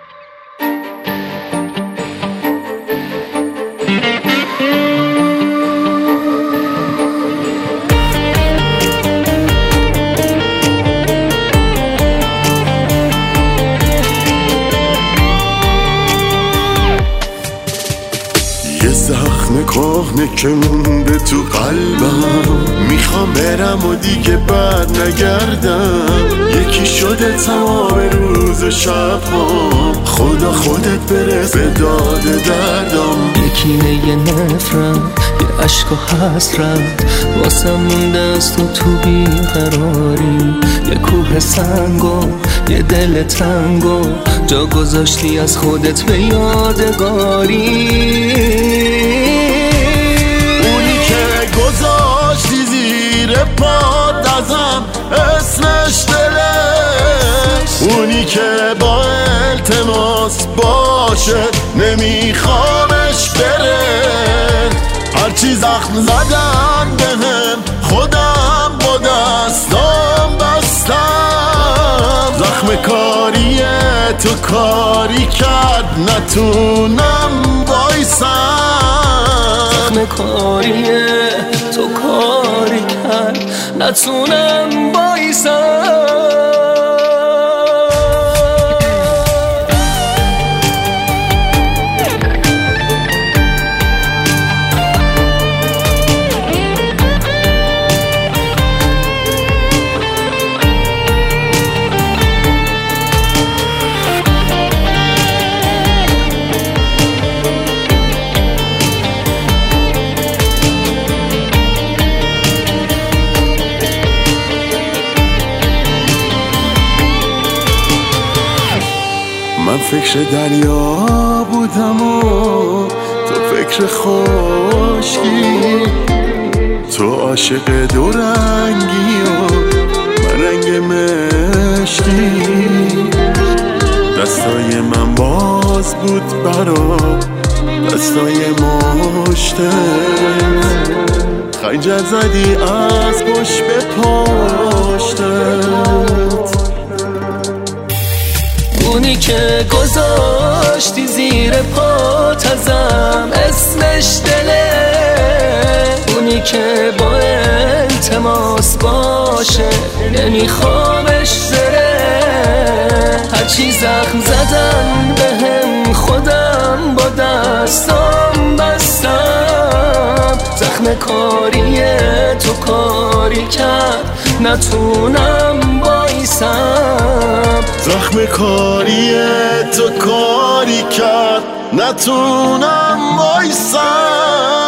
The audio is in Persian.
زخم کهنه که مونده تو قلبم، میخوام برم و دیگه بد نگردم. یکی شده تمام روز و شبام، خدا خودت برس به داد دردم. یکی یه نفرت، یه عشق و حسرت، واسم مونده از تو بیقراری. یه کوه سنگو، یه دل تنگو، جا گذاشتی از خودت به یادگاری. اونی که گذاشتی زیر پات ازم اسمش دله، اونی که با التماس باشه نمیخوامش بره. هرچی زخم زدن بهم خودم با دستام بستم. زخم کاری تو کاری کرد نتونم بایستم. زخم کاری تو کاری کرد نتونم بایستم. من فکر دریا بودم و تو فکر خشکی، تو عاشق دو رنگی و من رنگ مشکی. دستای من باز بود برا دستای مشتت، خنجر زدی از پشت به پشتت. اونی که گذاشتی زیر پات ازم اسمش دله، اونی که با التماس باشه نمیخوامش بره. هرچی زخم زدن بهم خودم با دستام بستم. زخم کاری تو کاری کرد نتونم بایستم. زخم کاری تو کاری کرد نتونم بایستم.